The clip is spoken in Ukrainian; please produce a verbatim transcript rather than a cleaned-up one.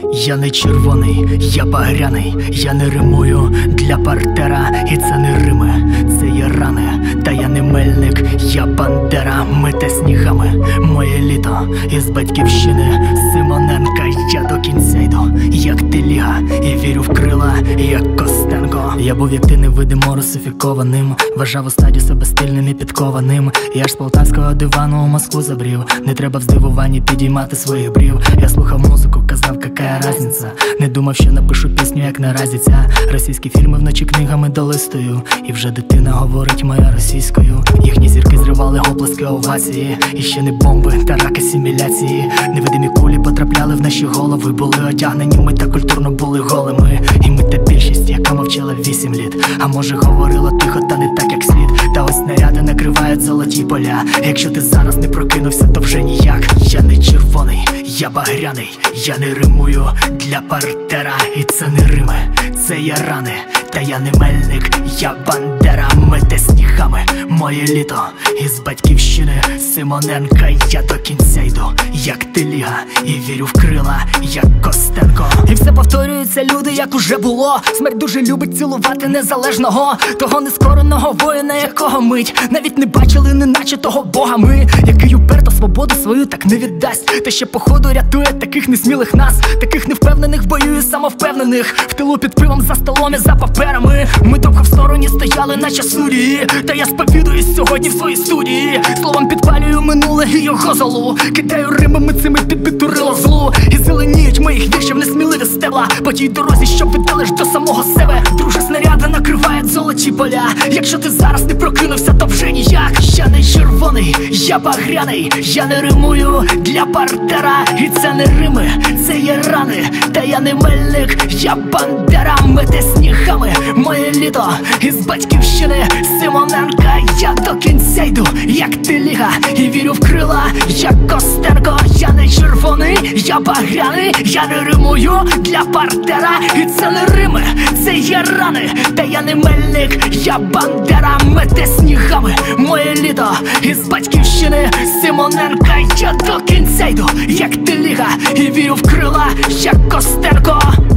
Я не червоний, я багряний, я не римую для партера, і це не рими, це є рани. Та я не мельник, я бандера, мите снігами моє літо із батьківщини Симоненка. Я до кінця йду, як Теліга, і вірю в крила, як Костенко. Я був як ти невидимо русифікованим, вважав у стаді себе стильним і підкованим. Я ж з полтавського дивану у Москву забрів, не треба в здивуванні підіймати своїх брів. Я слухав музику, казав, какая разниця. Не думав, що напишу пісню, як наразі ця. Російські фільми вночі книгами долистую, і вже дитина говорить моя російською. Їхні зірки зривали оплески овації, і ще не бомби та рак асиміляції. Невидимі кулі потрапляли в наші голови, були одягнені ми та культурно були голими. І ми та більшість, яка мовчала вісім літ, а може говорила тихо, та не так як слід. Та ось снаряди накривають золоті поля. Якщо ти зараз не прокинувся, то вже ніяк. Я не червоний, я багряний, я не римую для партера, і це не рими, це є рани. Та я не мельник, я бандера, мите снігами моє літо із батьківщини Симоненка. Я до кінця йду, як Теліга, і вірю в крила, як Костенко. І все повторюється, люди, як уже було. Смерть дуже любить цілувати незалежного, того нескореного воїна, якого мить навіть не бачили, неначе того бога ми, який уперто свободу свою так не віддасть. Та ще походу рятує таких несмілих нас, таких невпевнених в бою і самовпевнених, в тилу під пивом, за столом і за паперами. Ми довго в стороні стояли, наче судді, та я сповідуюсь сьогодні в своїй студії. Словом підпалюю минуле і його золу, кидаю римами цими під підтурило злу. І зеленіють моїх віршів несміливі стебла по тій дорозі, що ведеш до самого себе. Друже, снаряди накривають золоті поля. Якщо ти зараз не прокинувся, то вже ніяк. Я не червоний, я багряний, я не римую для партера, і це не рими, це є рани. Та я не мельник, я бандера, мите снігами моє літо із батьківщини Симоненка. Я до кінця йду, як Теліга, і вірю в крила, як Костенко. Я не червоний, я багряний, я не римую для партера, і це не рими, це є рани. Та я не мельник, я бандера, мите снігами моє літо із батьківщини Симоненка. Я до кінця йду, як Теліга, і вірю в крила, як Костенко.